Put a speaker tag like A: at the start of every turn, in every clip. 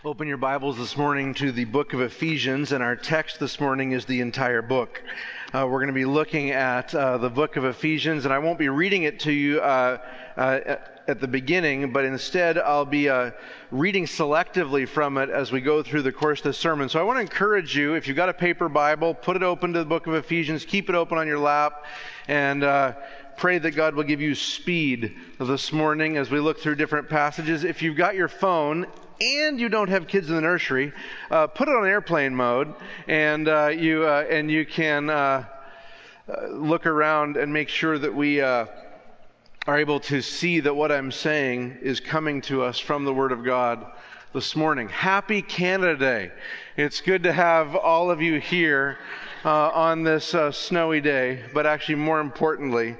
A: Open your Bibles this morning to the book of Ephesians, and our text this morning is the entire book. We're going to be looking at the book of Ephesians, and I won't be reading it to you at the beginning, but instead I'll be reading selectively from it as we go through the course of the sermon. So I want to encourage you, if you've got a paper Bible, put it open to the book of Ephesians, keep it open on your lap, and pray that God will give you speed this morning as we look through different passages. If you've got your phone and you don't have kids in the nursery, put it on airplane mode, and you can look around and make sure that we are able to see that what I'm saying is coming to us from the Word of God this morning. Happy Canada Day. It's good to have all of you here on this snowy day, but actually more importantly,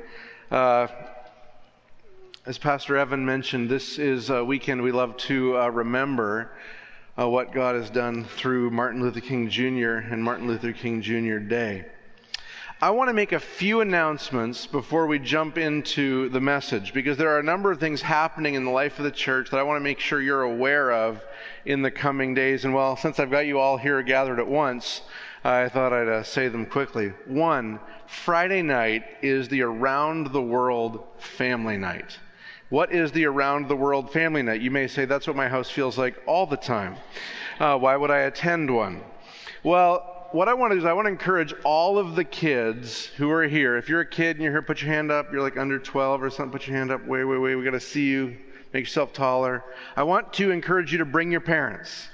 A: as Pastor Evan mentioned, this is a weekend we love to remember what God has done through Martin Luther King Jr. and Martin Luther King Jr. Day. I want to make a few announcements before we jump into the message, because there are a number of things happening in the life of the church that I want to make sure you're aware of in the coming days. And well, since I've got you all here gathered at once, I thought I'd say them quickly. One, Friday night is the Around the World Family Night. What is the Around the World Family Night? You may say, that's what my house feels like all the time. Why would I attend one? Well, what I want to do is I want to encourage all of the kids who are here. If you're a kid and you're here, put your hand up. You're like under 12 or something, put your hand up. Wait. We got to see you. Make yourself taller. I want to encourage you to bring your parents.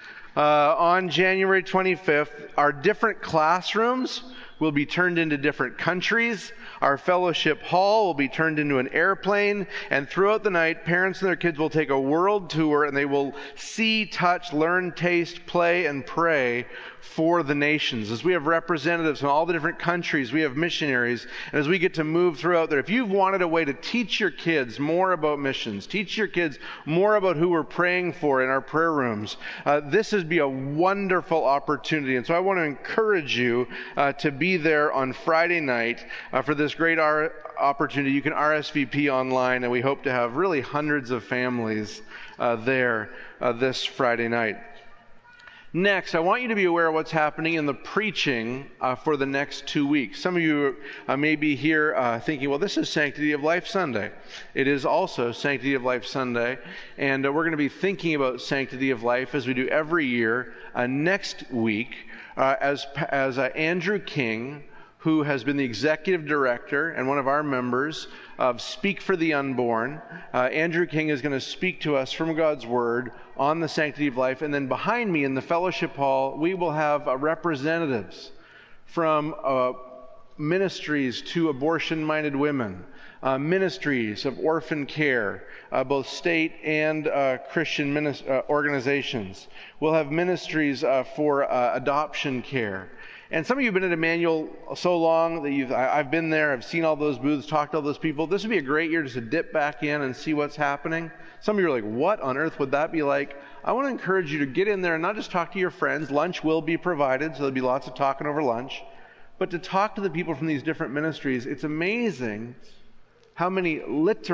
A: On January 25th, our different classrooms will be turned into different countries. Our fellowship hall will be turned into an airplane, and throughout the night, parents and their kids will take a world tour, and they will see, touch, learn, taste, play, and pray for the nations. As we have representatives from all the different countries, we have missionaries, and as we get to move throughout there, if you've wanted a way to teach your kids more about missions, teach your kids more about who we're praying for in our prayer rooms, this would be a wonderful opportunity. And so I want to encourage you to be there on Friday night for this great opportunity. You can RSVP online, and we hope to have really hundreds of families there this Friday night. Next, I want you to be aware of what's happening in the preaching for the next 2 weeks. Some of you may be here thinking, well, this is Sanctity of Life Sunday. It is also Sanctity of Life Sunday, and we're going to be thinking about Sanctity of Life as we do every year next week as Andrew King, who has been the executive director and one of our members of Speak for the Unborn. Andrew King is going to speak to us from God's Word on the sanctity of life. And then behind me in the fellowship hall, we will have representatives from ministries to abortion-minded women, ministries of orphan care, both state and Christian organizations. We'll have ministries for adoption care. And some of you have been at Emmanuel so long that I've been there, I've seen all those booths, talked to all those people. This would be a great year just to dip back in and see what's happening. Some of you are like, what on earth would that be like? I want to encourage you to get in there and not just talk to your friends. Lunch will be provided, so there'll be lots of talking over lunch. But to talk to the people from these different ministries. It's amazing how many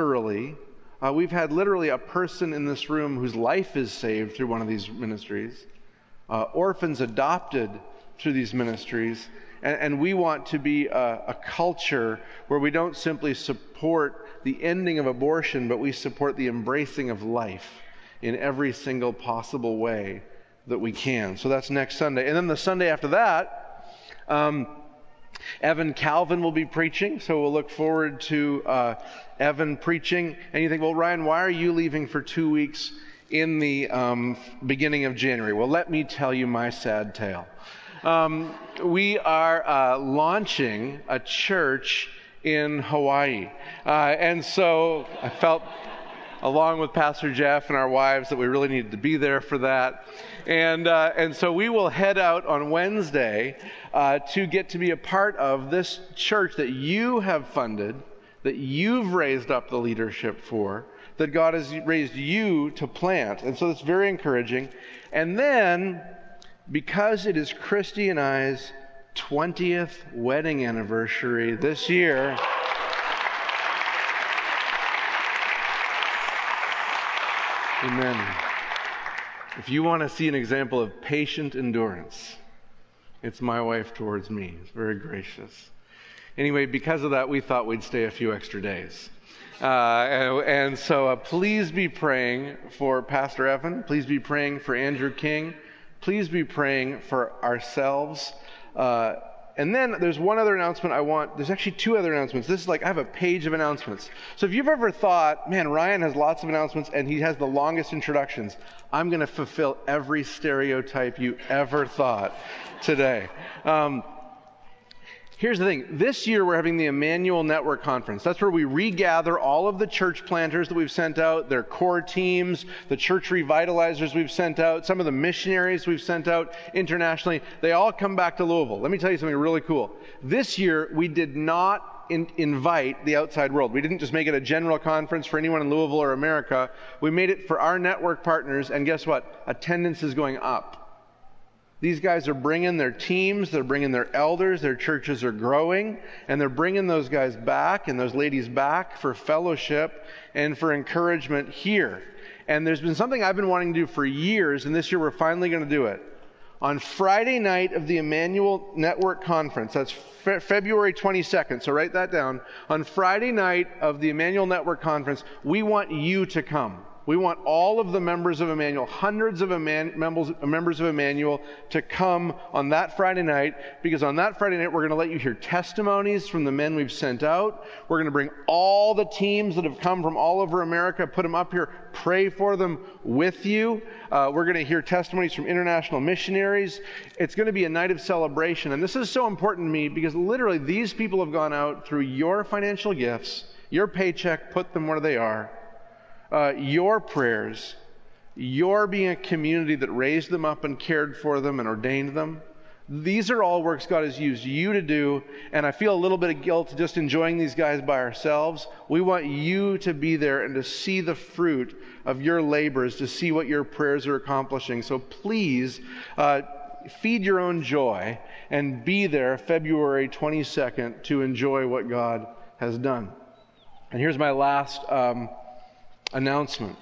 A: we've had literally a person in this room whose life is saved through one of these ministries. Orphans adopted through these ministries, and we want to be a culture where we don't simply support the ending of abortion, but we support the embracing of life in every single possible way that we can. So that's next Sunday. And then the Sunday after that, Evan Calvin will be preaching, so we'll look forward to Evan preaching. And you think, well, Ryan, why are you leaving for 2 weeks in the beginning of January? Well, let me tell you my sad tale. We are launching a church in Hawaii. And so I felt, along with Pastor Jeff and our wives, that we really needed to be there for that. And so we will head out on Wednesday to get to be a part of this church that you have funded, that you've raised up the leadership for, that God has raised you to plant. And so it's very encouraging. And then, because it is Christy and I's 20th wedding anniversary this year, amen. If you want to see an example of patient endurance, it's my wife towards me. It's very gracious. Anyway, because of that, we thought we'd stay a few extra days. So please be praying for Pastor Evan. Please be praying for Andrew King. Please be praying for ourselves. And then there's one other announcement there's actually two other announcements. This is I have a page of announcements. So if you've ever thought, man, Ryan has lots of announcements and he has the longest introductions, I'm going to fulfill every stereotype you ever thought today. Here's the thing. This year we're having the Emmanuel Network Conference. That's where we regather all of the church planters that we've sent out, their core teams, the church revitalizers we've sent out, some of the missionaries we've sent out internationally. They all come back to Louisville. Let me tell you something really cool. This year we did not invite the outside world. We didn't just make it a general conference for anyone in Louisville or America. We made it for our network partners, and guess what? Attendance is going up. These guys are bringing their teams, they're bringing their elders, their churches are growing, and they're bringing those guys back and those ladies back for fellowship and for encouragement here. And there's been something I've been wanting to do for years, and this year we're finally going to do it. On Friday night of the Emmanuel Network Conference, that's February 22nd, so write that down. On Friday night of the Emmanuel Network Conference, we want you to come. We want all of the members of Emmanuel, hundreds of members of Emmanuel, to come on that Friday night, because on that Friday night we're going to let you hear testimonies from the men we've sent out. We're going to bring all the teams that have come from all over America, put them up here, pray for them with you. We're going to hear testimonies from international missionaries. It's going to be a night of celebration, and this is so important to me because literally these people have gone out through your financial gifts, your paycheck, put them where they are. Your prayers, your being a community that raised them up and cared for them and ordained them. These are all works God has used you to do, and I feel a little bit of guilt just enjoying these guys by ourselves. We want you to be there and to see the fruit of your labors, to see what your prayers are accomplishing. So please feed your own joy and be there February 22nd to enjoy what God has done. And here's my last announcement.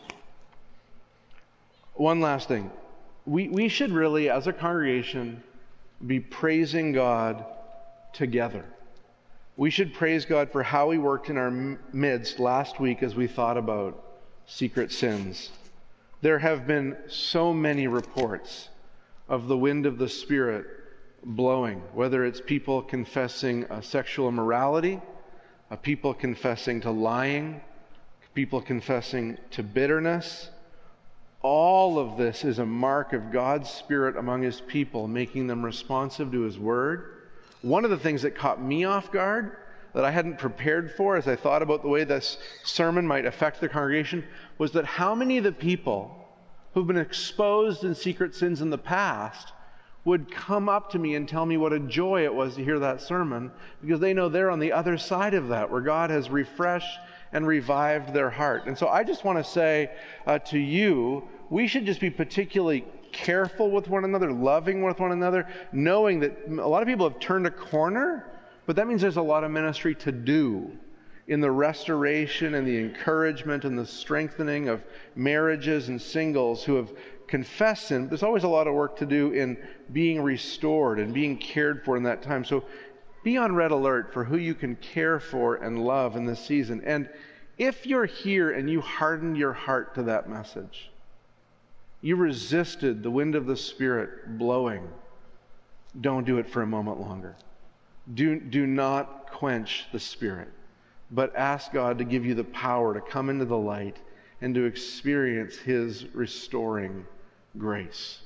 A: One last thing. We should really, as a congregation, be praising God together. We should praise God for how He worked in our midst last week as we thought about secret sins. There have been so many reports of the wind of the Spirit blowing, whether it's people confessing sexual immorality, people confessing to lying, people confessing to bitterness. All of this is a mark of God's Spirit among His people, making them responsive to His Word. One of the things that caught me off guard, that I hadn't prepared for as I thought about the way this sermon might affect the congregation, was that how many of the people who've been exposed in secret sins in the past would come up to me and tell me what a joy it was to hear that sermon, because they know they're on the other side of that, where God has refreshed and revived their heart. And so I just want to say to you, we should just be particularly careful with one another, loving with one another, knowing that a lot of people have turned a corner, but that means there's a lot of ministry to do in the restoration and the encouragement and the strengthening of marriages and singles who have confessed sin. There's always a lot of work to do in being restored and being cared for in that time. So be on red alert for who you can care for and love in this season. And if you're here and you hardened your heart to that message, you resisted the wind of the Spirit blowing, don't do it for a moment longer. Do not quench the Spirit, but ask God to give you the power to come into the light and to experience His restoring grace.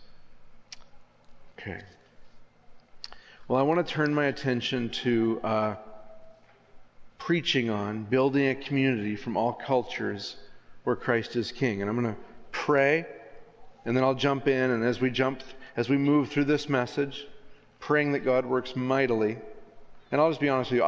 A: Okay. Well, I want to turn my attention to preaching on building a community from all cultures where Christ is King. And I'm going to pray, and then I'll jump in. And as we move through this message, praying that God works mightily. And I'll just be honest with you,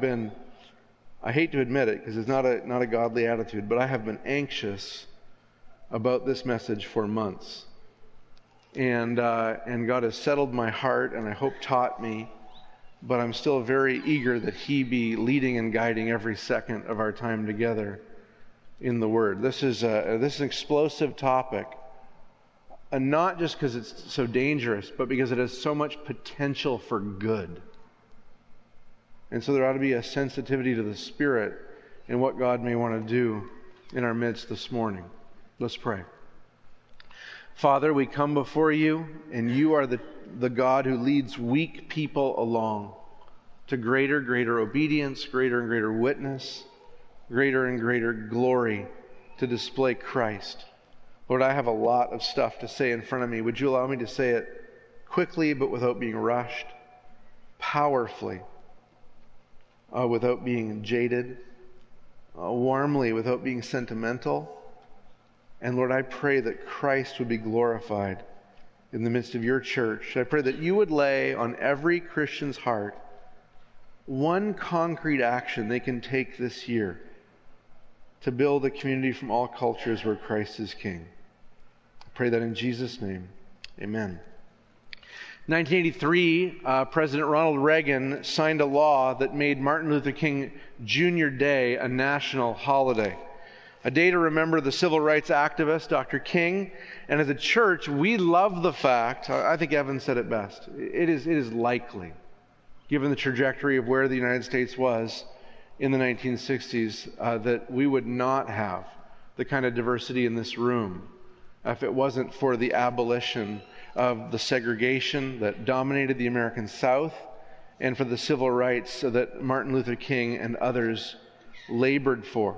A: I hate to admit it because it's not a godly attitude, but I have been anxious about this message for months. And God has settled my heart, and I hope taught me, but I'm still very eager that He be leading and guiding every second of our time together in the Word. This is an explosive topic and not just because it's so dangerous, but because it has so much potential for good. And so there ought to be a sensitivity to the Spirit and what God may want to do in our midst this morning. Let's pray. Father, we come before you, and you are the God who leads weak people along to greater and greater obedience, greater and greater witness, greater and greater glory to display Christ. Lord, I have a lot of stuff to say in front of me. Would you allow me to say it quickly but without being rushed, powerfully, without being jaded, warmly without being sentimental? And Lord, I pray that Christ would be glorified in the midst of your church. I pray that you would lay on every Christian's heart one concrete action they can take this year to build a community from all cultures where Christ is King. I pray that in Jesus' name. Amen. 1983, President Ronald Reagan signed a law that made Martin Luther King Jr. Day a national holiday, a day to remember the civil rights activist, Dr. King. And as a church, we love the fact, I think Evan said it best, it is likely, given the trajectory of where the United States was in the 1960s, that we would not have the kind of diversity in this room if it wasn't for the abolition of the segregation that dominated the American South and for the civil rights that Martin Luther King and others labored for.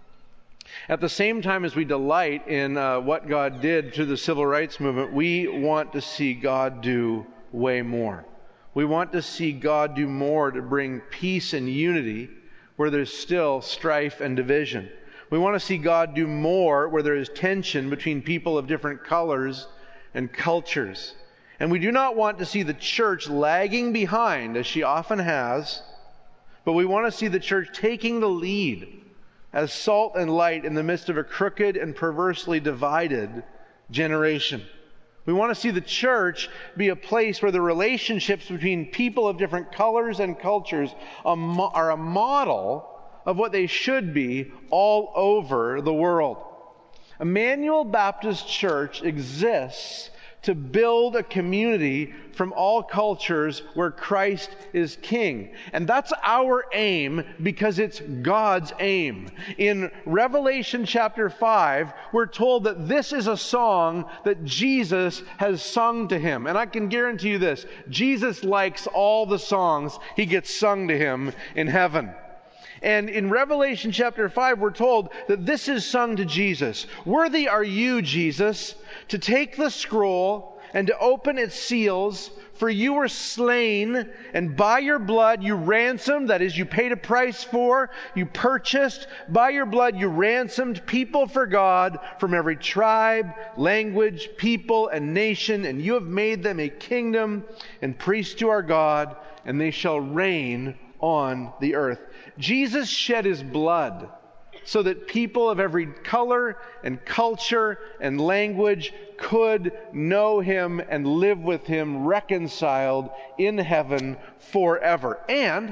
A: At the same time as we delight in what God did through the civil rights movement, we want to see God do way more. We want to see God do more to bring peace and unity where there's still strife and division. We want to see God do more where there is tension between people of different colors and cultures. And we do not want to see the church lagging behind, as she often has, but we want to see the church taking the lead as salt and light in the midst of a crooked and perversely divided generation. We want to see the church be a place where the relationships between people of different colors and cultures are a model of what they should be all over the world. Emmanuel Baptist Church exists to build a community from all cultures where Christ is King. And that's our aim because it's God's aim. In Revelation chapter 5, we're told that this is a song that Jesus has sung to him. And I can guarantee you this, Jesus likes all the songs he gets sung to him in heaven. And in Revelation chapter 5, we're told that this is sung to Jesus. Worthy are you, Jesus, to take the scroll and to open its seals, for you were slain, and by your blood you ransomed, that is, you paid a price for, you purchased, by your blood you ransomed people for God from every tribe, language, people, and nation, and you have made them a kingdom and priests to our God, and they shall reign on the earth. Jesus shed his blood so that people of every color and culture and language could know him and live with him reconciled in heaven forever. And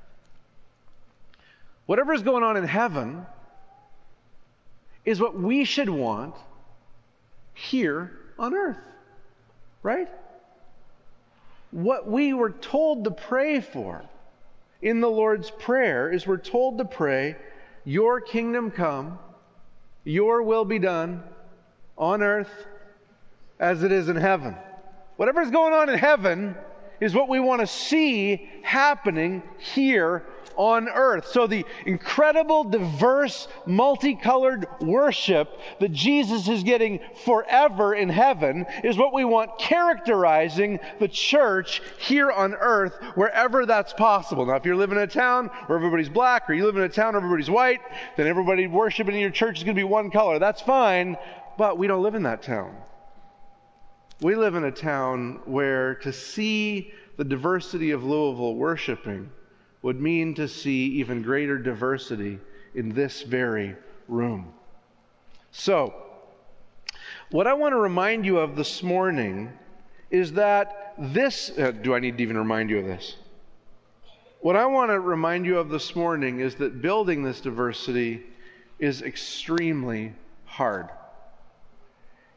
A: whatever is going on in heaven is what we should want here on earth, right? What we were told to pray for in the Lord's Prayer is we're told to pray, your kingdom come, your will be done on earth as it is in heaven. Whatever's going on in heaven is what we want to see happening here on earth. So the incredible, diverse, multicolored worship that Jesus is getting forever in heaven is what we want characterizing the church here on earth, wherever that's possible. Now, if you live in a town where everybody's black, or you live in a town where everybody's white, then everybody worshiping in your church is going to be one color. That's fine, but we don't live in that town. We live in a town where to see the diversity of Louisville worshiping would mean to see even greater diversity in this very room. So, what I want to remind you of this morning is that this... do I need to even remind you of this? What I want to remind you of this morning is that building this diversity is extremely hard.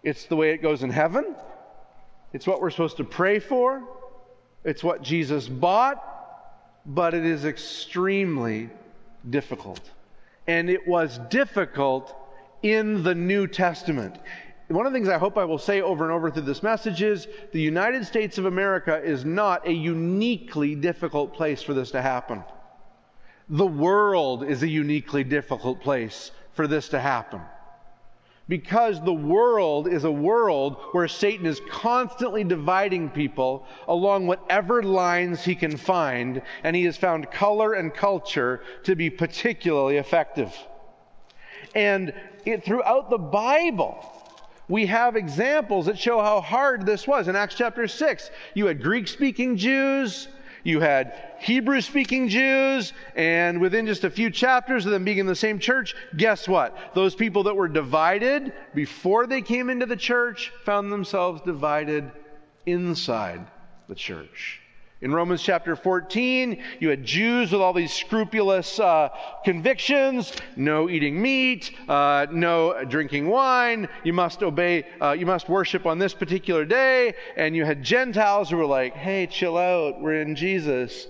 A: It's the way it goes in heaven. It's what we're supposed to pray for. It's what Jesus bought. But it is extremely difficult. And it was difficult in the New Testament. One of the things I hope I will say over and over through this message is the United States of America is not a uniquely difficult place for this to happen. The world is a uniquely difficult place for this to happen. Because the world is a world where Satan is constantly dividing people along whatever lines he can find, and he has found color and culture to be particularly effective. And throughout the Bible, we have examples that show how hard this was. In Acts chapter 6, you had Greek-speaking Jews, you had Hebrew-speaking Jews, and within just a few chapters of them being in the same church, guess what? Those people that were divided before they came into the church found themselves divided inside the church. In Romans chapter 14, you had Jews with all these scrupulous convictions. No eating meat, no drinking wine. You must obey, you must worship on this particular day. And you had Gentiles who were like, hey, chill out, we're in Jesus.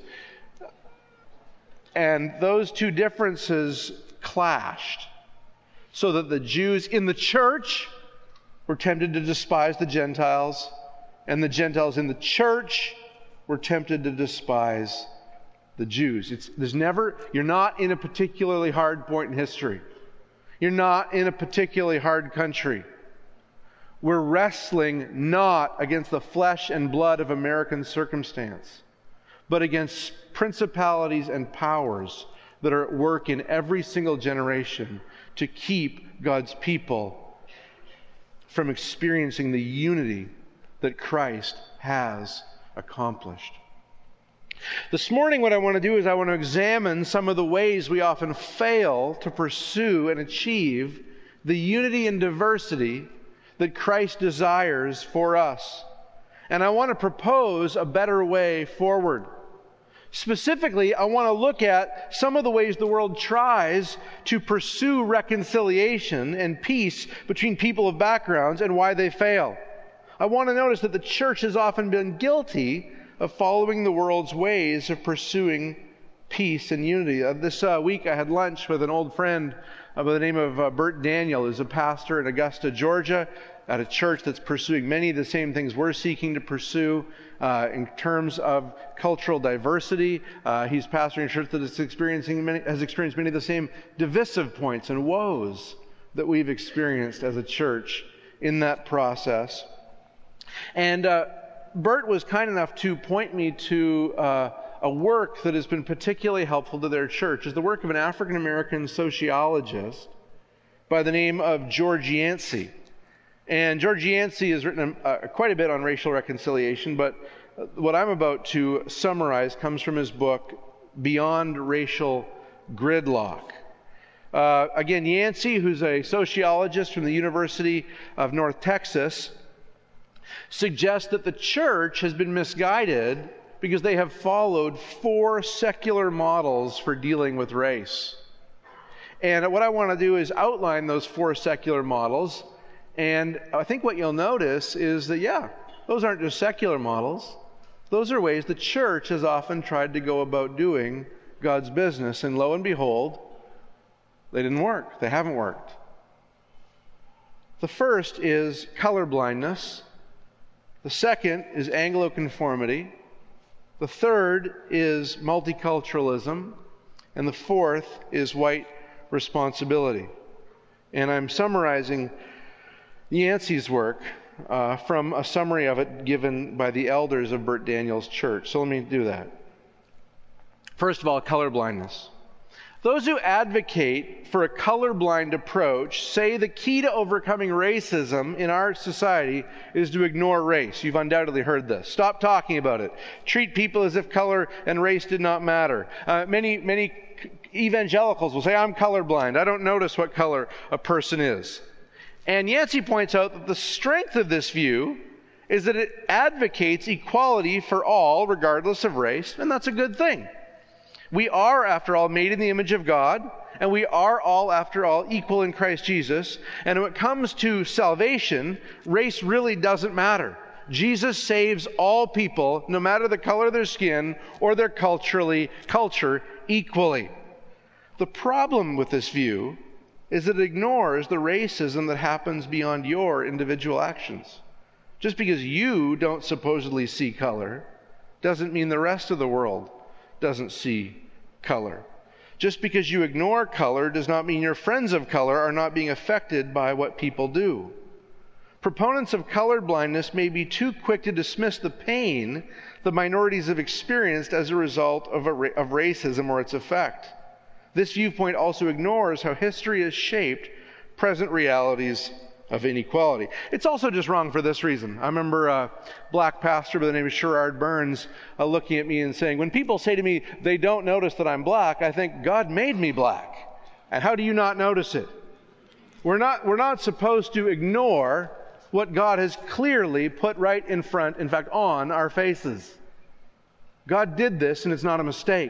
A: And those two differences clashed. So that the Jews in the church were tempted to despise the Gentiles. And the Gentiles in the church were tempted to despise the Jews. You're not in a particularly hard point in history. You're not in a particularly hard country. We're wrestling not against the flesh and blood of American circumstance, but against principalities and powers that are at work in every single generation to keep God's people from experiencing the unity that Christ has accomplished. This morning, what I want to do is I want to examine some of the ways we often fail to pursue and achieve the unity and diversity that Christ desires for us. And I want to propose a better way forward. Specifically, I want to look at some of the ways the world tries to pursue reconciliation and peace between people of backgrounds and why they fail. I want to notice that the church has often been guilty of following the world's ways of pursuing peace and unity. This week I had lunch with an old friend by the name of Bert Daniel, who's a pastor in Augusta, Georgia, at a church that's pursuing many of the same things we're seeking to pursue in terms of cultural diversity. He's pastoring a church that has experienced many of the same divisive points and woes that we've experienced as a church in that process. And Bert was kind enough to point me to a work that has been particularly helpful to their church. It's the work of an African-American sociologist by the name of George Yancey. And George Yancey has written quite a bit on racial reconciliation, but what I'm about to summarize comes from his book, Beyond Racial Gridlock. Again, Yancey, who's a sociologist from the University of North Texas, suggests that the church has been misguided because they have followed 4 secular models for dealing with race. And what I want to do is outline those 4 secular models. And I think what you'll notice is that, those aren't just secular models. Those are ways the church has often tried to go about doing God's business. And lo and behold, they didn't work. They haven't worked. The first is colorblindness. The second is Anglo-conformity. The third is multiculturalism. And the fourth is white responsibility. And I'm summarizing Yancey's work from a summary of it given by the elders of Bert Daniel's church. So let me do that. First of all, colorblindness. Those who advocate for a colorblind approach say the key to overcoming racism in our society is to ignore race. You've undoubtedly heard this. Stop talking about it. Treat people as if color and race did not matter. Many evangelicals will say, I'm colorblind. I don't notice what color a person is. And Yancey points out that the strength of this view is that it advocates equality for all, regardless of race, and that's a good thing. We are, after all, made in the image of God, and we are all, after all, equal in Christ Jesus. And when it comes to salvation, race really doesn't matter. Jesus saves all people, no matter the color of their skin or their culture, equally. The problem with this view is that it ignores the racism that happens beyond your individual actions. Just because you don't supposedly see color doesn't mean the rest of the world doesn't see color. Just because you ignore color does not mean your friends of color are not being affected by what people do. Proponents of colorblindness may be too quick to dismiss the pain the minorities have experienced as a result of racism or its effect. This viewpoint also ignores how history has shaped present realities of inequality. It's also just wrong for this reason. I remember a black pastor by the name of Sherrod Burns looking at me and saying, when people say to me they don't notice that I'm black, I think God made me black. And how do you not notice it? We're not supposed to ignore what God has clearly put right in front, in fact, on our faces. God did this, and it's not a mistake.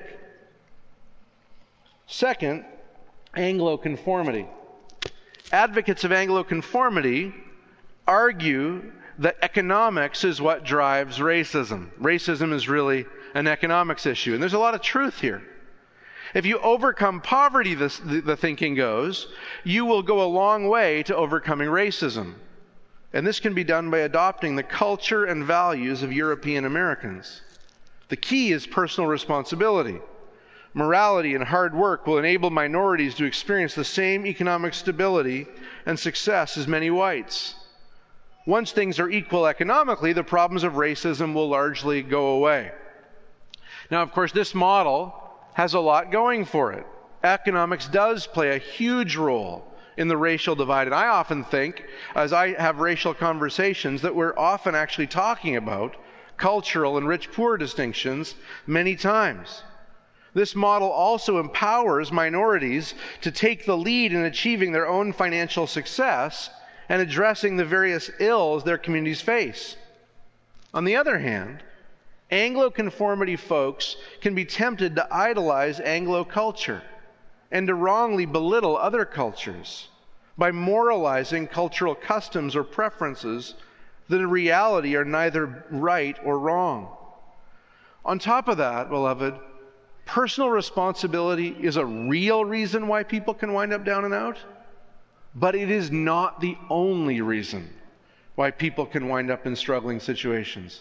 A: Second, Anglo-conformity. Advocates of Anglo-conformity argue that economics is what drives racism. Racism is really an economics issue, and there's a lot of truth here. If you overcome poverty, the thinking goes, you will go a long way to overcoming racism. And this can be done by adopting the culture and values of European Americans. The key is personal responsibility. Morality and hard work will enable minorities to experience the same economic stability and success as many whites. Once things are equal economically, the problems of racism will largely go away. Now, of course, this model has a lot going for it. Economics does play a huge role in the racial divide. And I often think, as I have racial conversations, that we're often actually talking about cultural and rich-poor distinctions many times. This model also empowers minorities to take the lead in achieving their own financial success and addressing the various ills their communities face. On the other hand, Anglo-conformity folks can be tempted to idolize Anglo culture and to wrongly belittle other cultures by moralizing cultural customs or preferences that in reality are neither right or wrong. On top of that, beloved, personal responsibility is a real reason why people can wind up down and out, but it is not the only reason why people can wind up in struggling situations.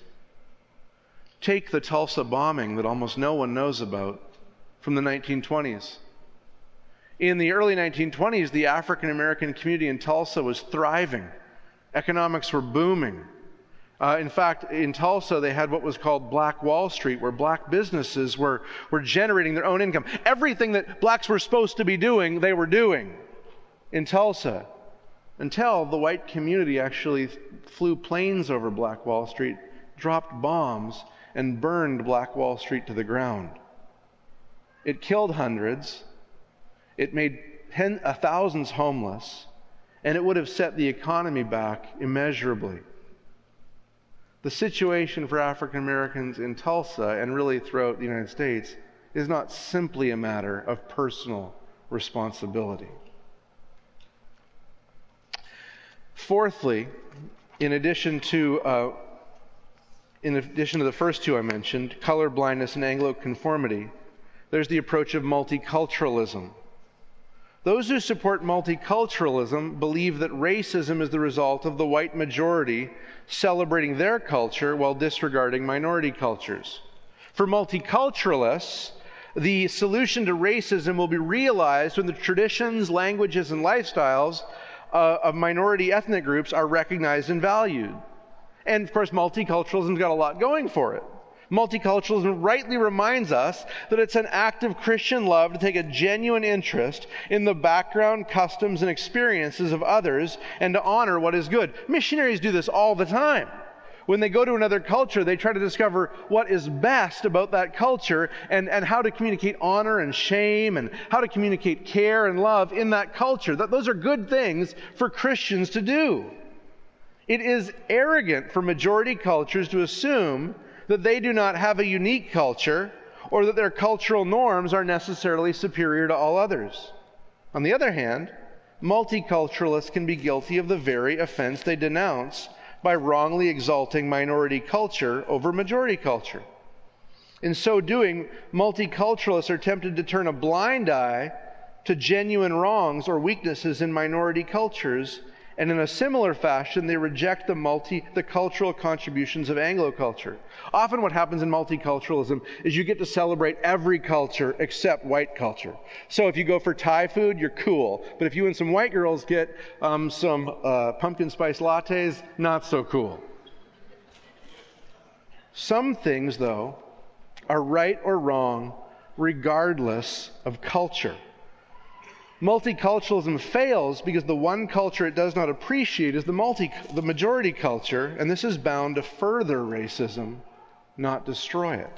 A: Take the Tulsa bombing that almost no one knows about from the 1920s. In the early 1920s, the African American community in Tulsa was thriving. Economics were booming. In fact, in Tulsa, they had what was called Black Wall Street, where black businesses were generating their own income. Everything that blacks were supposed to be doing, they were doing in Tulsa, until the white community actually flew planes over Black Wall Street, dropped bombs, and burned Black Wall Street to the ground. It killed hundreds. It made thousands homeless, and it would have set the economy back immeasurably. The situation for African Americans in Tulsa and really throughout the United States is not simply a matter of personal responsibility. Fourthly, in addition to the first two I mentioned, color blindness and Anglo-conformity, there's the approach of multiculturalism. Those who support multiculturalism believe that racism is the result of the white majority celebrating their culture while disregarding minority cultures. For multiculturalists, the solution to racism will be realized when the traditions, languages, and lifestyles of minority ethnic groups are recognized and valued. And of course, multiculturalism's got a lot going for it. Multiculturalism rightly reminds us that it's an act of Christian love to take a genuine interest in the background, customs, and experiences of others and to honor what is good. Missionaries do this all the time. When they go to another culture, they try to discover what is best about that culture and how to communicate honor and shame and how to communicate care and love in that culture. Those are good things for Christians to do. It is arrogant for majority cultures to assume that they do not have a unique culture or that their cultural norms are necessarily superior to all others. On the other hand, multiculturalists can be guilty of the very offense they denounce by wrongly exalting minority culture over majority culture. In so doing, multiculturalists are tempted to turn a blind eye to genuine wrongs or weaknesses in minority cultures, and in a similar fashion, they reject the cultural contributions of Anglo culture. Often what happens in multiculturalism is you get to celebrate every culture except white culture. So if you go for Thai food, you're cool. But if you and some white girls get some pumpkin spice lattes, not so cool. Some things, though, are right or wrong regardless of culture. Multiculturalism fails because the one culture it does not appreciate is the majority culture, and this is bound to further racism, not destroy it.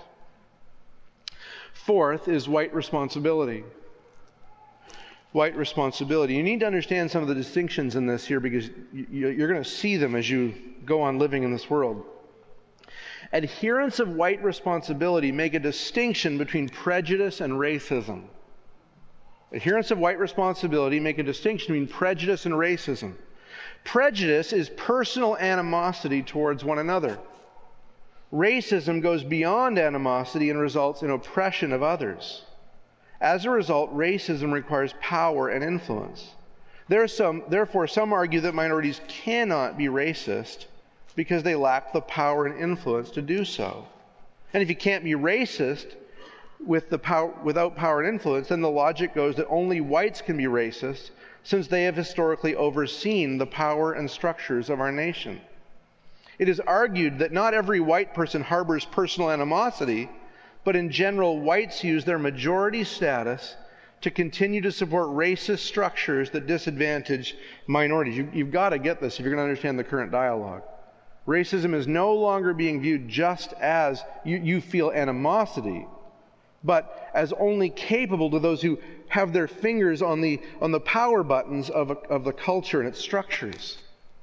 A: Fourth is white responsibility. White responsibility. You need to understand some of the distinctions in this here because you're going to see them as you go on living in this world. Adherents of white responsibility make a distinction between prejudice and racism. Adherents of white responsibility make a distinction between prejudice and racism. Prejudice is personal animosity towards one another. Racism goes beyond animosity and results in oppression of others. As a result, racism requires power and influence. Therefore, some argue that minorities cannot be racist because they lack the power and influence to do so. And if you can't be racist without power and influence, then the logic goes that only whites can be racist, since they have historically overseen the power and structures of our nation. It is argued that not every white person harbors personal animosity, but in general, whites use their majority status to continue to support racist structures that disadvantage minorities. You've got to get this if you're going to understand the current dialogue. Racism is no longer being viewed just as you feel animosity, but as only capable to those who have their fingers on the power buttons of the culture and its structures.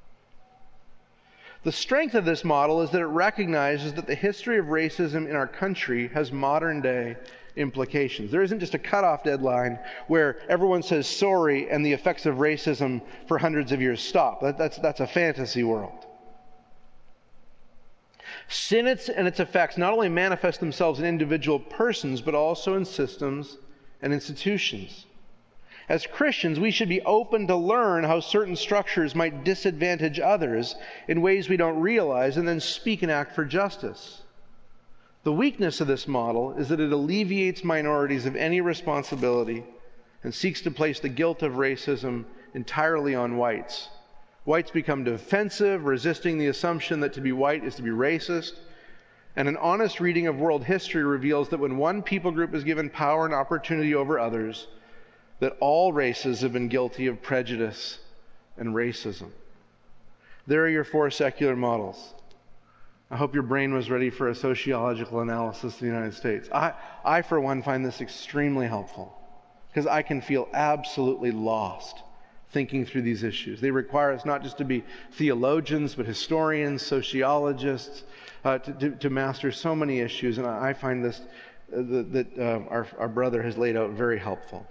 A: The strength of this model is that it recognizes that the history of racism in our country has modern-day implications. There isn't just a cutoff deadline where everyone says sorry and the effects of racism for hundreds of years stop. That's a fantasy world. Sin and its effects not only manifest themselves in individual persons, but also in systems and institutions. As Christians, we should be open to learn how certain structures might disadvantage others in ways we don't realize, and then speak and act for justice. The weakness of this model is that it alleviates minorities of any responsibility and seeks to place the guilt of racism entirely on whites. Whites become defensive, resisting the assumption that to be white is to be racist. And an honest reading of world history reveals that when one people group is given power and opportunity over others, that all races have been guilty of prejudice and racism. There are your four secular models. I hope your brain was ready for a sociological analysis of the United States. I, for one, find this extremely helpful because I can feel absolutely lost thinking through these issues. They require us not just to be theologians, but historians, sociologists, to master so many issues. And I find this, our brother has laid out very helpful.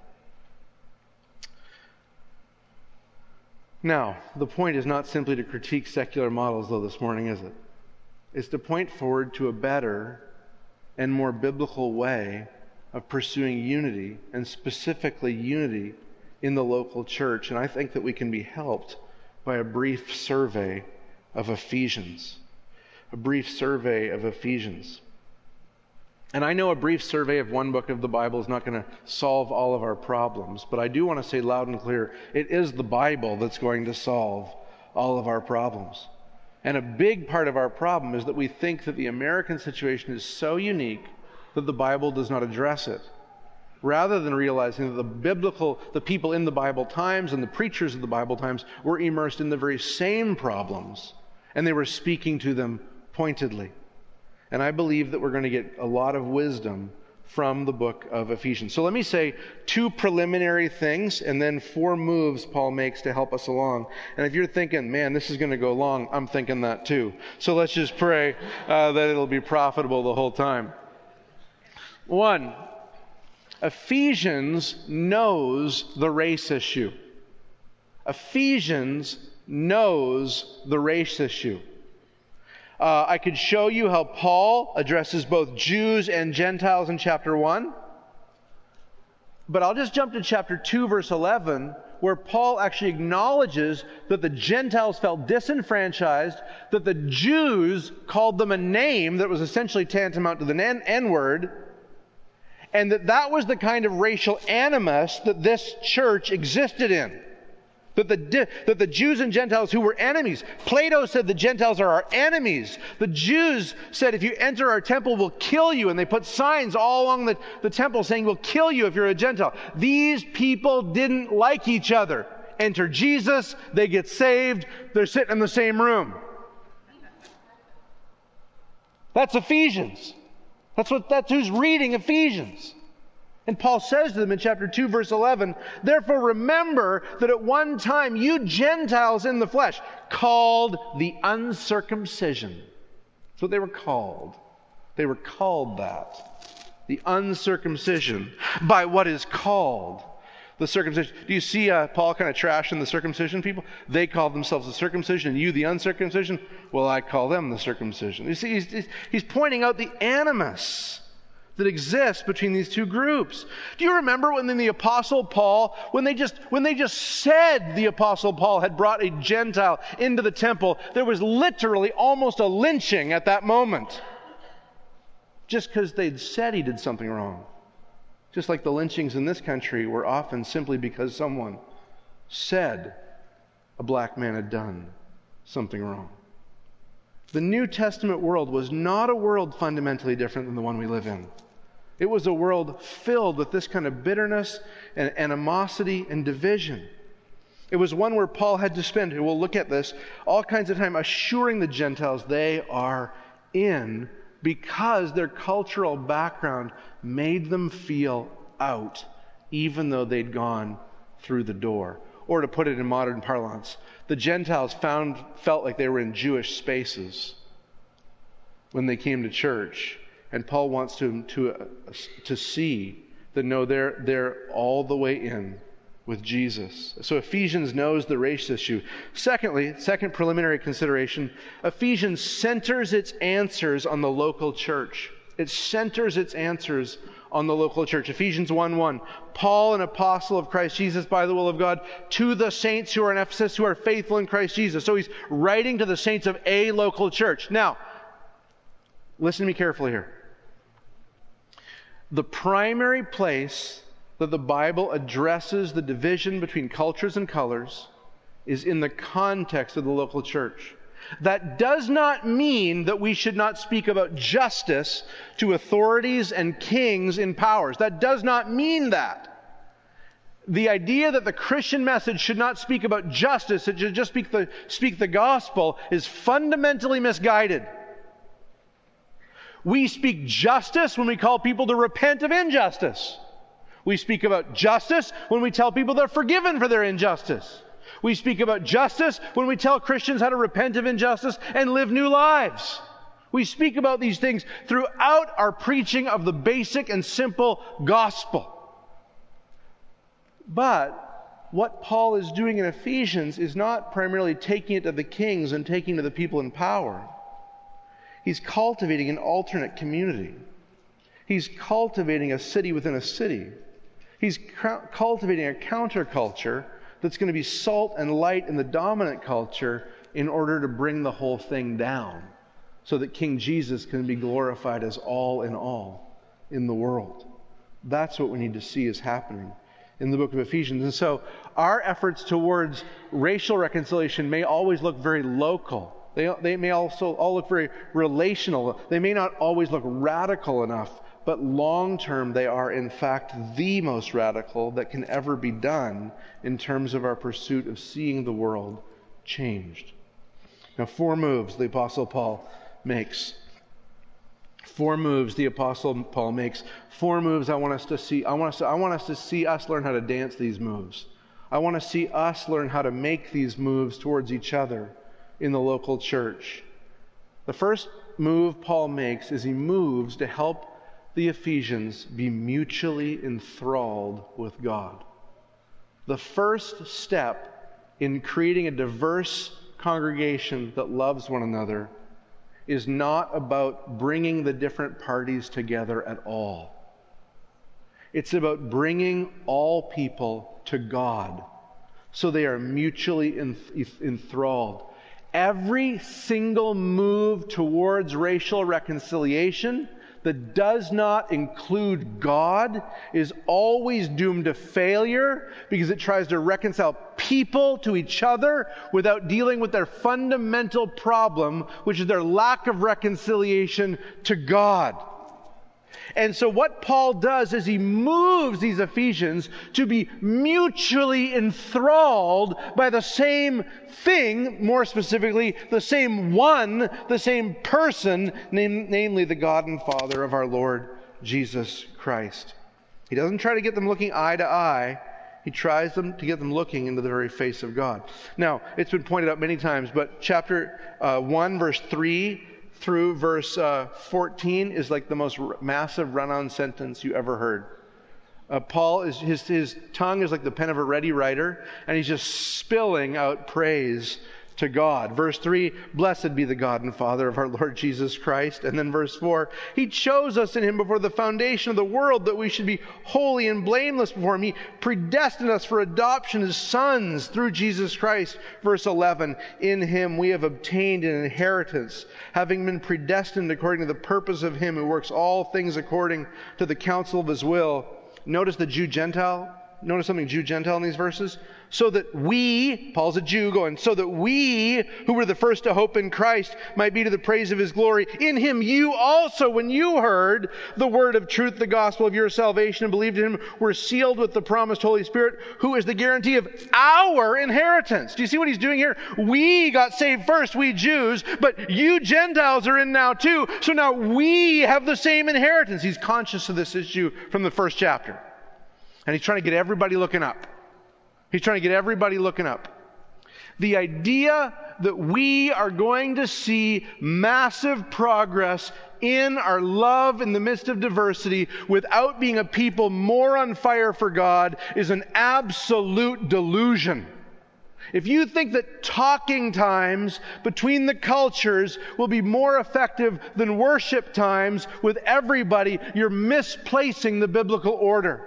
A: Now, the point is not simply to critique secular models, though, this morning, is it? It's to point forward to a better and more biblical way of pursuing unity, and specifically unity in the local church. And I think that we can be helped by a brief survey of Ephesians. A brief survey of Ephesians. And I know a brief survey of one book of the Bible is not going to solve all of our problems, but I do want to say loud and clear, it is the Bible that's going to solve all of our problems. And a big part of our problem is that we think that the American situation is so unique that the Bible does not address it, rather than realizing that the people in the Bible times and the preachers of the Bible times were immersed in the very same problems, and they were speaking to them pointedly. And I believe that we're going to get a lot of wisdom from the book of Ephesians. So let me say two preliminary things and then four moves Paul makes to help us along. And if you're thinking, man, this is going to go long, I'm thinking that too. So let's just pray that it'll be profitable the whole time. One, Ephesians knows the race issue. Ephesians knows the race issue. I could show you how Paul addresses both Jews and Gentiles in chapter 1. But I'll just jump to chapter 2, verse 11, where Paul actually acknowledges that the Gentiles felt disenfranchised, that the Jews called them a name that was essentially tantamount to the N-word, and that was the kind of racial animus that this church existed in. That the Jews and Gentiles who were enemies. Plato said the Gentiles are our enemies. The Jews said, if you enter our temple, we'll kill you. And they put signs all along the temple saying, we'll kill you if you're a Gentile. These people didn't like each other. Enter Jesus, they get saved, they're sitting in the same room. That's Ephesians. That's who's reading Ephesians. And Paul says to them in chapter 2, verse 11, therefore remember that at one time you Gentiles in the flesh, called the uncircumcision. That's what they were called. They were called that. The uncircumcision by what is called the circumcision. Do you see Paul kind of trashing the circumcision people? They call themselves the circumcision, and you the uncircumcision? Well, I call them the circumcision. You see, he's pointing out the animus that exists between these two groups. Do you remember when the Apostle Paul, when they just said the Apostle Paul had brought a Gentile into the temple, there was literally almost a lynching at that moment. Just because they'd said he did something wrong. Just like the lynchings in this country were often simply because someone said a black man had done something wrong. The New Testament world was not a world fundamentally different than the one we live in. It was a world filled with this kind of bitterness and animosity and division. It was one where Paul had to spend, we'll look at this, all kinds of time assuring the Gentiles they are in, because their cultural background made them feel out, even though they'd gone through the door. Or to put it in modern parlance, the Gentiles felt like they were in Jewish spaces when they came to church. And Paul wants to see that no, they're all the way in with Jesus. So Ephesians knows the race issue. Secondly, second preliminary consideration, Ephesians centers its answers on the local church. It centers its answers on the local church. Ephesians 1:1, Paul, an apostle of Christ Jesus by the will of God, to the saints who are in Ephesus who are faithful in Christ Jesus. So he's writing to the saints of a local church. Now, listen to me carefully here. The primary place that the Bible addresses the division between cultures and colors is in the context of the local church. That does not mean that we should not speak about justice to authorities and kings in powers. That does not mean that. The idea that the Christian message should not speak about justice, it should just speak the gospel, is fundamentally misguided. We speak justice when we call people to repent of injustice. We speak about justice when we tell people they're forgiven for their injustice. We speak about justice when we tell Christians how to repent of injustice and live new lives. We speak about these things throughout our preaching of the basic and simple gospel. But what Paul is doing in Ephesians is not primarily taking it to the kings and taking it to the people in power. He's cultivating an alternate community. He's cultivating a city within a city. He's cultivating a counterculture that's going to be salt and light in the dominant culture in order to bring the whole thing down so that King Jesus can be glorified as all in the world. That's what we need to see is happening in the book of Ephesians. And so our efforts towards racial reconciliation may always look very local. They may also all look very relational. They may not always look radical enough, but long term they are in fact the most radical that can ever be done in terms of our pursuit of seeing the world changed. Now, 4 moves the Apostle Paul makes. 4 moves the Apostle Paul makes. 4 moves I want us to see. I want us to see us learn how to dance these moves. I want to see us learn how to make these moves towards each other in the local church. The first move Paul makes is he moves to help the Ephesians be mutually enthralled with God. The first step in creating a diverse congregation that loves one another is not about bringing the different parties together at all. It's about bringing all people to God so they are mutually enthralled. Every single move towards racial reconciliation that does not include God is always doomed to failure because it tries to reconcile people to each other without dealing with their fundamental problem, which is their lack of reconciliation to God. And so what Paul does is he moves these Ephesians to be mutually enthralled by the same thing, more specifically, the same one, the same person, namely the God and Father of our Lord Jesus Christ. He doesn't try to get them looking eye to eye. He tries to get them looking into the very face of God. Now, it's been pointed out many times, but chapter 1, verse 3 through verse 14 is like the most massive run-on sentence you ever heard. Paul, his tongue is like the pen of a ready writer, and he's just spilling out praise to God. Verse 3, blessed be the God and Father of our Lord Jesus Christ. And then verse 4, He chose us in Him before the foundation of the world that we should be holy and blameless before Him. He predestined us for adoption as sons through Jesus Christ. Verse 11, in Him we have obtained an inheritance, having been predestined according to the purpose of Him who works all things according to the counsel of His will. Notice the Jew-Gentile. Notice something Jew-Gentile in these verses. So that we, Paul's a Jew going, so that we, who were the first to hope in Christ, might be to the praise of His glory. In Him you also, when you heard the word of truth, the gospel of your salvation, and believed in Him, were sealed with the promised Holy Spirit, who is the guarantee of our inheritance. Do you see what he's doing here? We got saved first, we Jews, but you Gentiles are in now too. So now we have the same inheritance. He's conscious of this issue from the first chapter. And he's trying to get everybody looking up. He's trying to get everybody looking up. The idea that we are going to see massive progress in our love in the midst of diversity without being a people more on fire for God is an absolute delusion. If you think that talking times between the cultures will be more effective than worship times with everybody, you're misplacing the biblical order.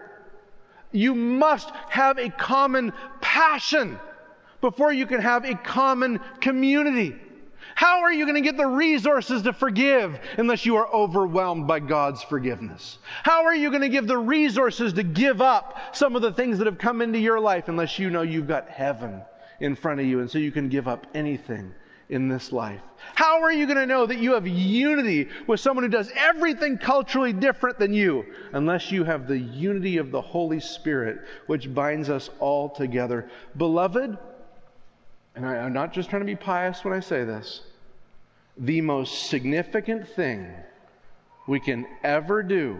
A: You must have a common passion before you can have a common community. How are you going to get the resources to forgive unless you are overwhelmed by God's forgiveness? How are you going to give the resources to give up some of the things that have come into your life unless you know you've got heaven in front of you and so you can give up anything in this life? How are you going to know that you have unity with someone who does everything culturally different than you unless you have the unity of the Holy Spirit which binds us all together? Beloved, and I'm not just trying to be pious when I say this, the most significant thing we can ever do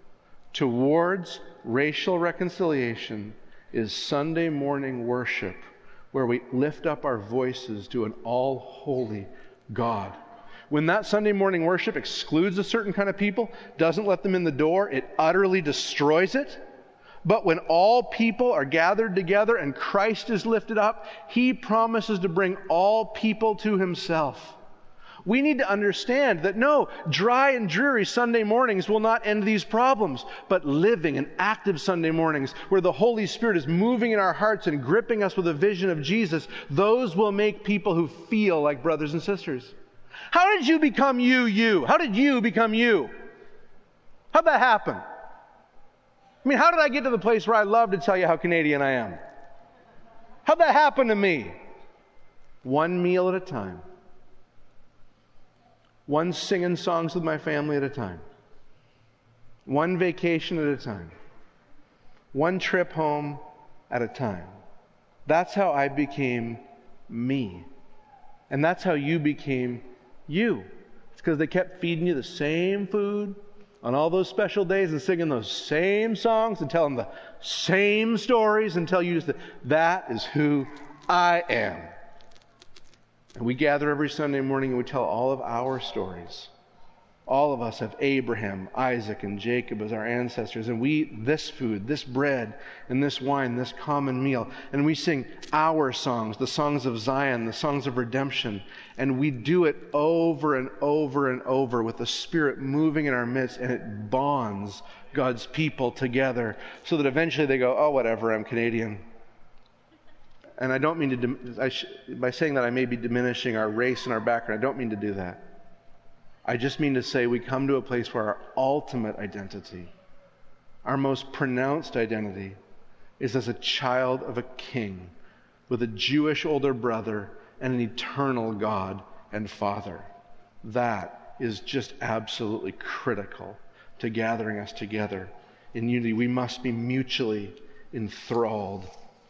A: towards racial reconciliation is Sunday morning worship, where we lift up our voices to an all-holy God. When that Sunday morning worship excludes a certain kind of people, doesn't let them in the door, it utterly destroys it. But when all people are gathered together and Christ is lifted up, He promises to bring all people to Himself. We need to understand that no, dry and dreary Sunday mornings will not end these problems, but living and active Sunday mornings where the Holy Spirit is moving in our hearts and gripping us with a vision of Jesus, those will make people who feel like brothers and sisters. How did you become you? How did you become you? How'd that happen? I mean, how did I get to the place where I love to tell you how Canadian I am? How'd that happen to me? One meal at a time. One singing songs with my family at a time. One vacation at a time. One trip home at a time. That's how I became me. And that's how you became you. It's because they kept feeding you the same food on all those special days and singing those same songs and telling the same stories until you just, that is who I am. And we gather every Sunday morning and we tell all of our stories. All of us have Abraham, Isaac, and Jacob as our ancestors, and we eat this food, this bread, and this wine, this common meal, and we sing our songs, the songs of Zion, the songs of redemption, and we do it over and over and over with the Spirit moving in our midst, and it bonds God's people together so that eventually they go, oh, whatever, I'm Canadian. And I don't mean to, by saying that I may be diminishing our race and our background, I don't mean to do that. I just mean to say we come to a place where our ultimate identity, our most pronounced identity, is as a child of a king with a Jewish older brother and an eternal God and Father. That is just absolutely critical to gathering us together in unity. We must be mutually enthralled.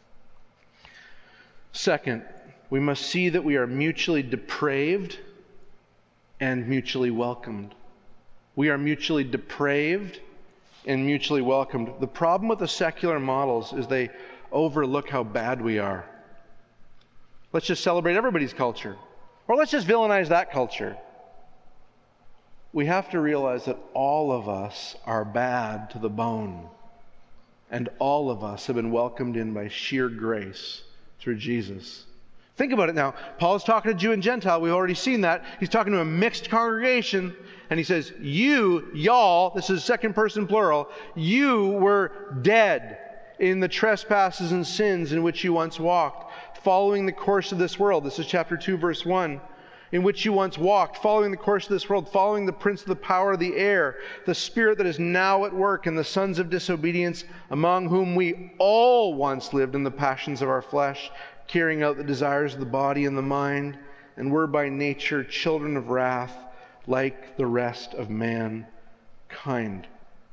A: Second, we must see that we are mutually depraved and mutually welcomed. We are mutually depraved and mutually welcomed. The problem with the secular models is they overlook how bad we are. Let's just celebrate everybody's culture. Or let's just villainize that culture. We have to realize that all of us are bad to the bone. And all of us have been welcomed in by sheer grace through Jesus. Think about it now. Paul is talking to Jew and Gentile. We've already seen that. He's talking to a mixed congregation. And he says, y'all, this is second person plural, you were dead in the trespasses and sins in which you once walked, following the course of this world. This is chapter 2, verse 1. In which you once walked, following the course of this world, following the prince of the power of the air, the spirit that is now at work in the sons of disobedience, among whom we all once lived in the passions of our flesh, carrying out the desires of the body and the mind, and were by nature children of wrath, like the rest of mankind.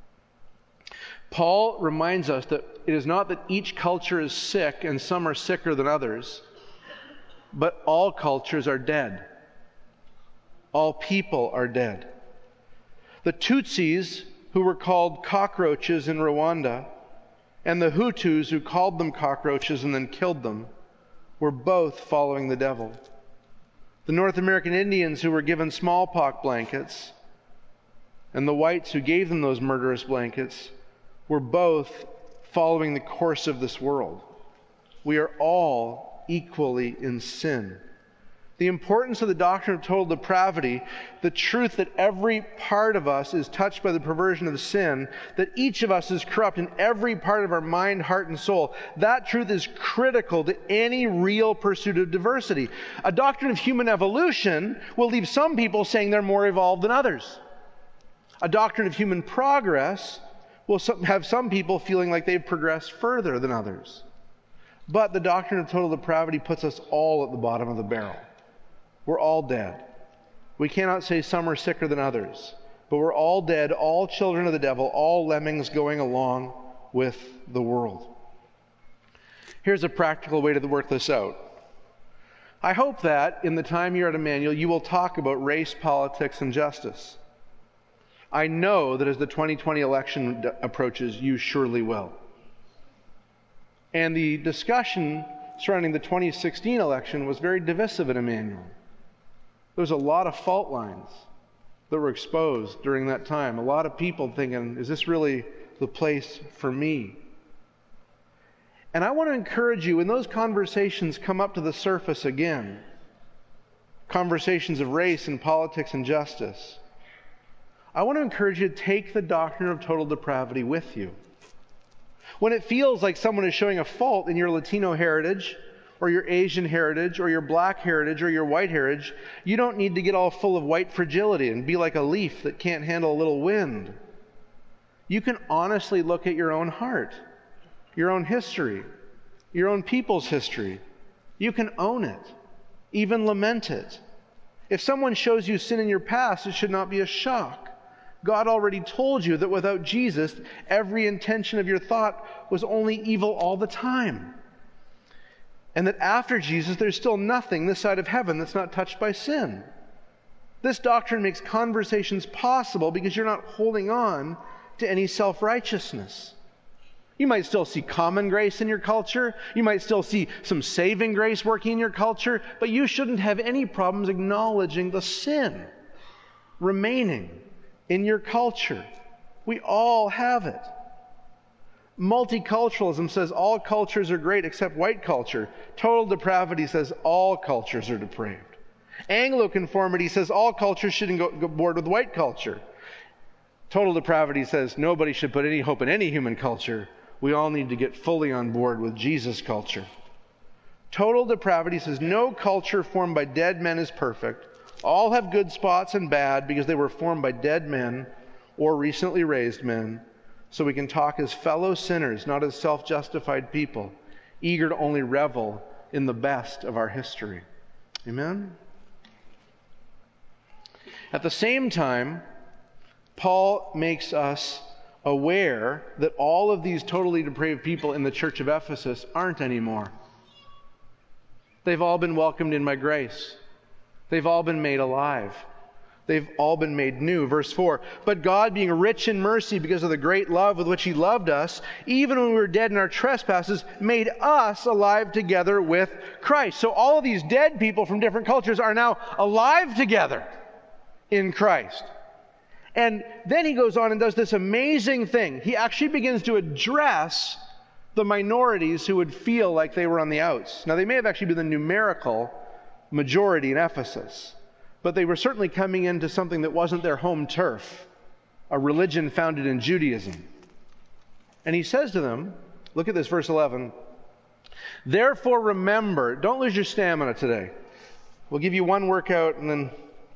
A: Paul reminds us that it is not that each culture is sick and some are sicker than others, but all cultures are dead. All people are dead. The Tutsis, who were called cockroaches in Rwanda, and the Hutus, who called them cockroaches and then killed them, were both following the devil. The North American Indians who were given smallpox blankets and the whites who gave them those murderous blankets were both following the course of this world. We are all equally in sin. The importance of the doctrine of total depravity, the truth that every part of us is touched by the perversion of sin, that each of us is corrupt in every part of our mind, heart, and soul, that truth is critical to any real pursuit of diversity. A doctrine of human evolution will leave some people saying they're more evolved than others. A doctrine of human progress will have some people feeling like they've progressed further than others. But the doctrine of total depravity puts us all at the bottom of the barrel. We're all dead. We cannot say some are sicker than others, but we're all dead, all children of the devil, all lemmings going along with the world. Here's a practical way to work this out. I hope that in the time you're at Emmanuel, you will talk about race, politics, and justice. I know that as the 2020 election approaches, you surely will. And the discussion surrounding the 2016 election was very divisive at Emmanuel. There was a lot of fault lines that were exposed during that time. A lot of people thinking, is this really the place for me? And I want to encourage you, when those conversations come up to the surface again, conversations of race and politics and justice, I want to encourage you to take the doctrine of total depravity with you. When it feels like someone is showing a fault in your Latino heritage, or your Asian heritage, or your black heritage, or your white heritage, you don't need to get all full of white fragility and be like a leaf that can't handle a little wind. You can honestly look at your own heart, your own history, your own people's history. You can own it, even lament it. If someone shows you sin in your past, it should not be a shock. God already told you that without Jesus, every intention of your thought was only evil all the time. And that after Jesus, there's still nothing this side of heaven that's not touched by sin. This doctrine makes conversations possible because you're not holding on to any self-righteousness. You might still see common grace in your culture. You might still see some saving grace working in your culture, but you shouldn't have any problems acknowledging the sin remaining in your culture. We all have it. Multiculturalism says all cultures are great except white culture. Total depravity says all cultures are depraved. Anglo-conformity says all cultures shouldn't go board with white culture. Total depravity says nobody should put any hope in any human culture. We all need to get fully on board with Jesus' culture. Total depravity says no culture formed by dead men is perfect. All have good spots and bad because they were formed by dead men or recently raised men. So we can talk as fellow sinners, not as self-justified people, eager to only revel in the best of our history. Amen? At the same time, Paul makes us aware that all of these totally depraved people in the church of Ephesus aren't anymore. They've all been welcomed in by grace. They've all been made alive. They've all been made new. Verse 4, but God, being rich in mercy because of the great love with which He loved us, even when we were dead in our trespasses, made us alive together with Christ. So all of these dead people from different cultures are now alive together in Christ. And then he goes on and does this amazing thing. He actually begins to address the minorities who would feel like they were on the outs. Now, they may have actually been the numerical majority in Ephesus, but they were certainly coming into something that wasn't their home turf, a religion founded in Judaism. And he says to them, look at this, verse 11, therefore remember, don't lose your stamina today. We'll give you one workout and then,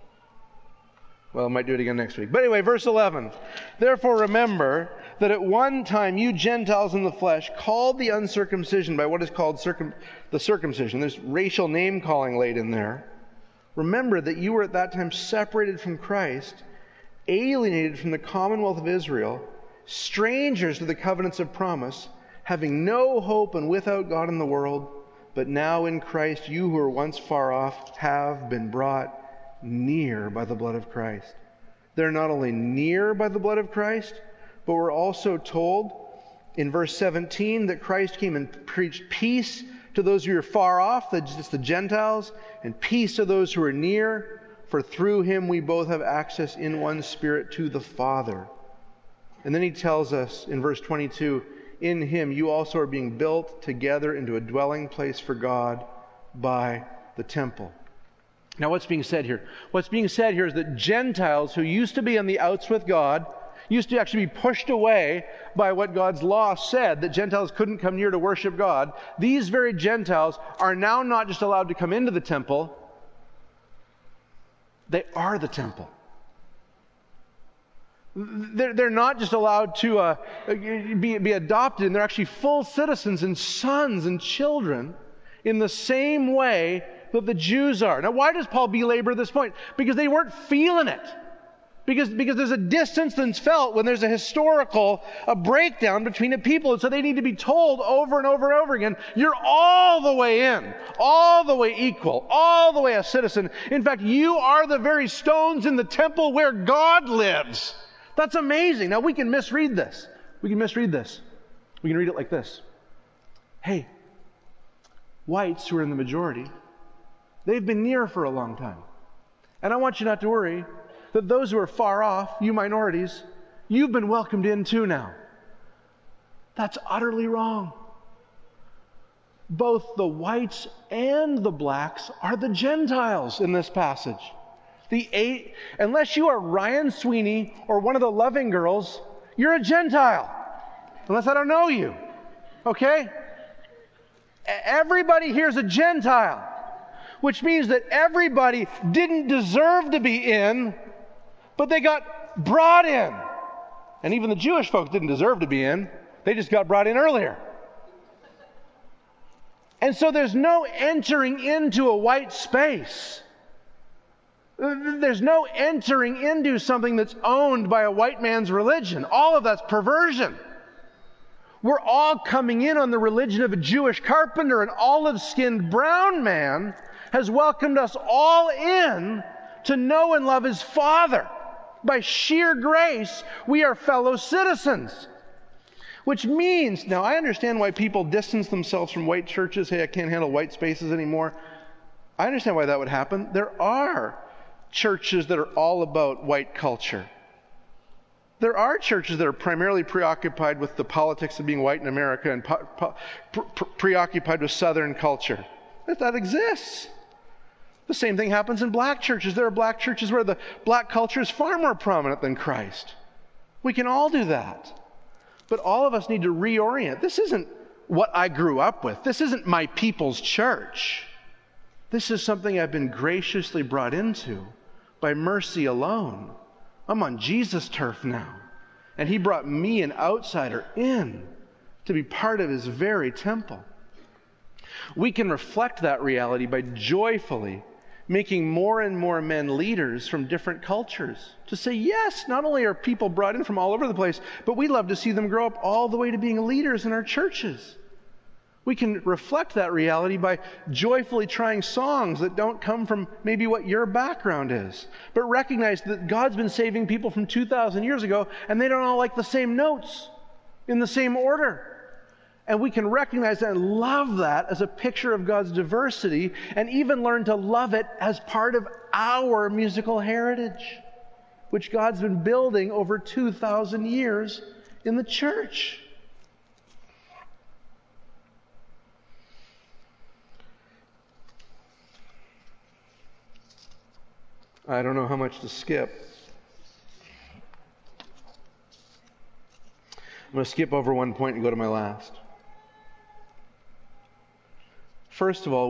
A: well, I might do it again next week. But anyway, verse 11, therefore remember that at one time you Gentiles in the flesh called the uncircumcision by what is called the circumcision. There's racial name-calling laid in there. Remember that you were at that time separated from Christ, alienated from the commonwealth of Israel, strangers to the covenants of promise, having no hope and without God in the world. But now in Christ, you who were once far off have been brought near by the blood of Christ. They're not only near by the blood of Christ, but we're also told in verse 17 that Christ came and preached peace to those who are far off, that's the Gentiles, and peace to those who are near, for through Him we both have access in one Spirit to the Father. And then he tells us in verse 22, in Him you also are being built together into a dwelling place for God by the temple. Now what's being said here? What's being said here is that Gentiles who used to be on the outs with God, used to actually be pushed away by what God's law said, that Gentiles couldn't come near to worship God. These very Gentiles are now not just allowed to come into the temple, they are the temple. They're not just allowed to be adopted, and they're actually full citizens and sons and children in the same way that the Jews are. Now, why does Paul belabor this point? Because they weren't feeling it. Because there's a distance that's felt when there's a historical breakdown between the people. And so they need to be told over and over and over again, you're all the way in, all the way equal, all the way a citizen. In fact, you are the very stones in the temple where God lives. That's amazing. Now we can misread this. We can read it like this. Hey, whites who are in the majority, they've been near for a long time. And I want you not to worry that those who are far off, you minorities, you've been welcomed in too now. That's utterly wrong. Both the whites and the blacks are the Gentiles in this passage. Unless you are Ryan Sweeney or one of the Loving Girls, you're a Gentile. Unless I don't know you. Okay? Everybody here is a Gentile. Which means that everybody didn't deserve to be in, but they got brought in. And even the Jewish folks didn't deserve to be in. They just got brought in earlier. And so there's no entering into a white space. There's no entering into something that's owned by a white man's religion. All of that's perversion. We're all coming in on the religion of a Jewish carpenter. An olive-skinned brown man has welcomed us all in to know and love His Father. By sheer grace, we are fellow citizens. Which means, now I understand why people distance themselves from white churches. Hey, I can't handle white spaces anymore. I understand why that would happen. There are churches that are all about white culture. There are churches that are primarily preoccupied with the politics of being white in America and preoccupied with Southern culture. That exists. The same thing happens in black churches. There are black churches where the black culture is far more prominent than Christ. We can all do that. But all of us need to reorient. This isn't what I grew up with. This isn't my people's church. This is something I've been graciously brought into by mercy alone. I'm on Jesus' turf now. And he brought me, an outsider, in to be part of his very temple. We can reflect that reality by joyfully making more and more men leaders from different cultures. To say, yes, not only are people brought in from all over the place, but we love to see them grow up all the way to being leaders in our churches. We can reflect that reality by joyfully trying songs that don't come from maybe what your background is, but recognize that God's been saving people from 2,000 years ago, and they don't all like the same notes in the same order. And we can recognize that and love that as a picture of God's diversity, and even learn to love it as part of our musical heritage, which God's been building over 2,000 years in the church. I don't know how much to skip. I'm going to skip over one point and go to my last. First of all,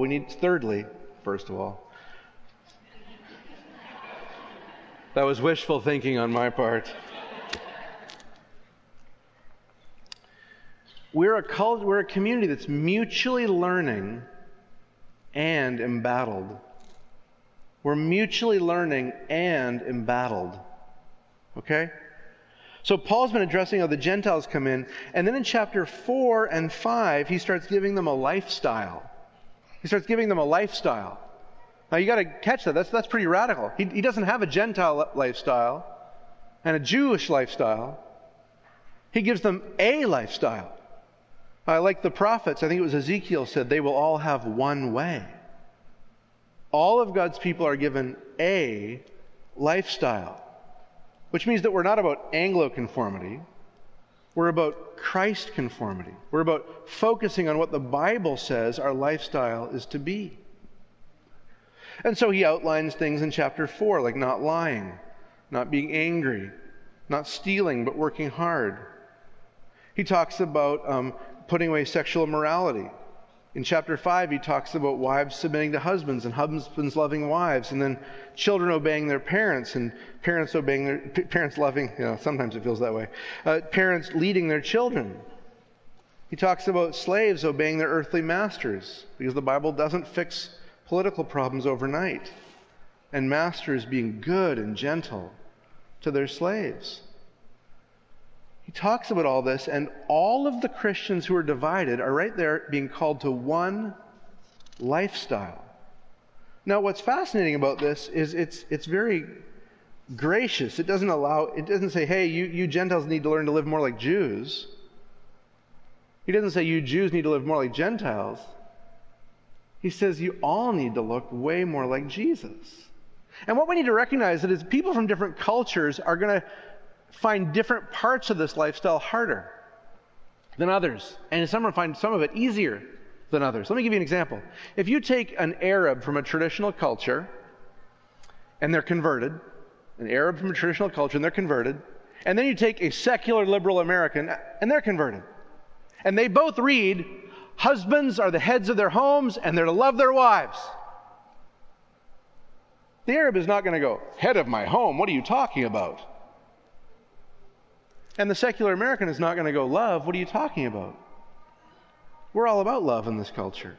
A: that was wishful thinking on my part. We're a community that's mutually learning and embattled. We're mutually learning and embattled. Okay? So Paul's been addressing how the Gentiles come in, and then in chapter 4 and 5, he starts giving them a lifestyle. Now you got to catch that. That's pretty radical. He doesn't have a Gentile lifestyle and a Jewish lifestyle. He gives them a lifestyle. Like the prophets, I think it was Ezekiel said, they will all have one way. All of God's people are given a lifestyle, which means that we're not about Anglo-conformity. We're about Christ conformity. We're about focusing on what the Bible says our lifestyle is to be. And so he outlines things in chapter 4, like not lying, not being angry, not stealing, but working hard. He talks about putting away sexual immorality. In chapter 5, he talks about wives submitting to husbands and husbands loving wives, and then children obeying their parents and parents obeying their parents loving, sometimes it feels that way. Parents leading their children. He talks about slaves obeying their earthly masters, because the Bible doesn't fix political problems overnight, and masters being good and gentle to their slaves. He talks about all this, and all of the Christians who are divided are right there being called to one lifestyle. Now, what's fascinating about this is it's very gracious. It doesn't say, hey, you Gentiles need to learn to live more like Jews. He doesn't say you Jews need to live more like Gentiles. He says you all need to look way more like Jesus. And what we need to recognize is that people from different cultures are going to find different parts of this lifestyle harder than others. And some will find some of it easier than others. Let me give you an example. If you take an Arab from a traditional culture and they're converted, and then you take a secular liberal American and they're converted, and they both read, husbands are the heads of their homes and they're to love their wives. The Arab is not going to go, head of my home, what are you talking about? And the secular American is not going to go, love, what are you talking about? We're all about love in this culture.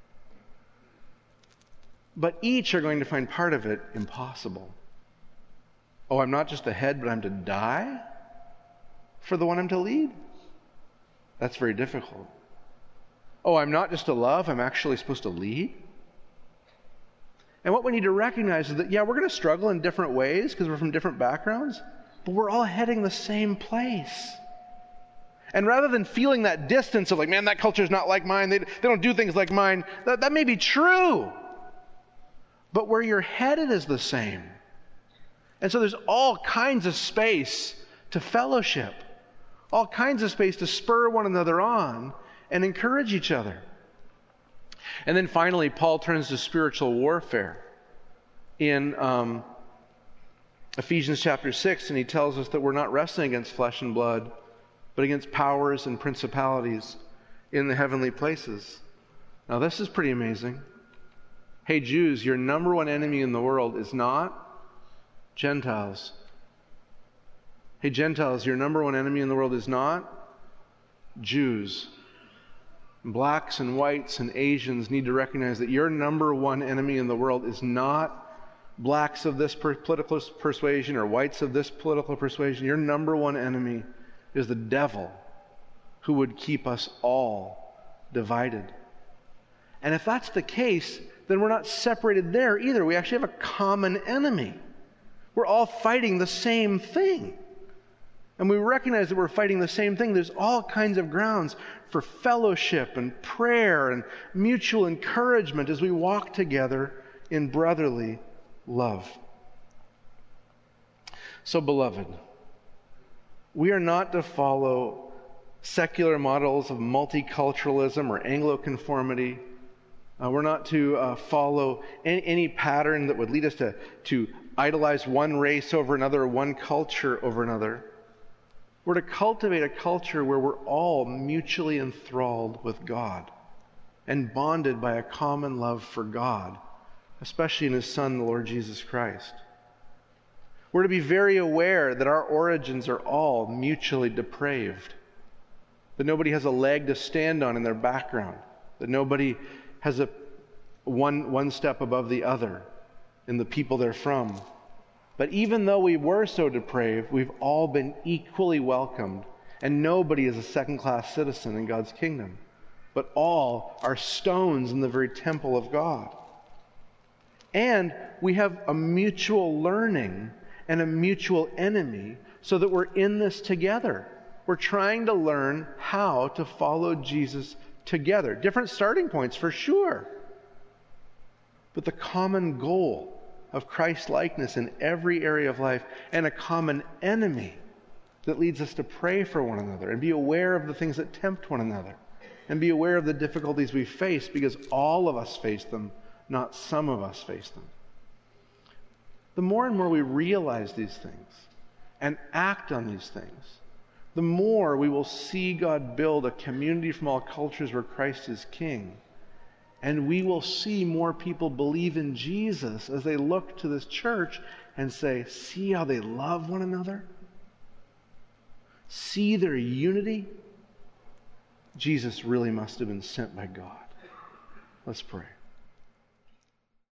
A: But each are going to find part of it impossible. Oh, I'm not just a head, but I'm to die for the one I'm to lead? That's very difficult. Oh, I'm not just to love, I'm actually supposed to lead? And what we need to recognize is that, we're going to struggle in different ways because we're from different backgrounds, but we're all heading the same place. And rather than feeling that distance of like, man, that culture is not like mine, they don't do things like mine, that may be true. But where you're headed is the same. And so there's all kinds of space to fellowship, all kinds of space to spur one another on and encourage each other. And then finally, Paul turns to spiritual warfare in Ephesians chapter 6, and he tells us that we're not wrestling against flesh and blood, but against powers and principalities in the heavenly places. Now, this is pretty amazing. Hey, Jews, your number one enemy in the world is not Gentiles. Hey, Gentiles, your number one enemy in the world is not Jews. Blacks and whites and Asians need to recognize that your number one enemy in the world is not blacks of this political persuasion or whites of this political persuasion. Your number one enemy is the devil, who would keep us all divided. And if that's the case, then we're not separated there either. We actually have a common enemy. We're all fighting the same thing. And we recognize that we're fighting the same thing. There's all kinds of grounds for fellowship and prayer and mutual encouragement as we walk together in brotherly love. So, beloved, we are not to follow secular models of multiculturalism or Anglo-conformity. We're not to follow any pattern that would lead us to idolize one race over another or one culture over another. We're to cultivate a culture where we're all mutually enthralled with God and bonded by a common love for God, especially in His Son, the Lord Jesus Christ. We're to be very aware that our origins are all mutually depraved, that nobody has a leg to stand on in their background, that nobody has one step above the other in the people they're from. But even though we were so depraved, we've all been equally welcomed, and nobody is a second-class citizen in God's kingdom, but all are stones in the very temple of God. And we have a mutual learning and a mutual enemy so that we're in this together. We're trying to learn how to follow Jesus together. Different starting points for sure, but the common goal of Christ-likeness in every area of life, and a common enemy that leads us to pray for one another and be aware of the things that tempt one another and be aware of the difficulties we face, because all of us face them, not some of us face them. The more and more we realize these things and act on these things, the more we will see God build a community from all cultures where Christ is King. And we will see more people believe in Jesus as they look to this church and say, see how they love one another? See their unity? Jesus really must have been sent by God. Let's pray.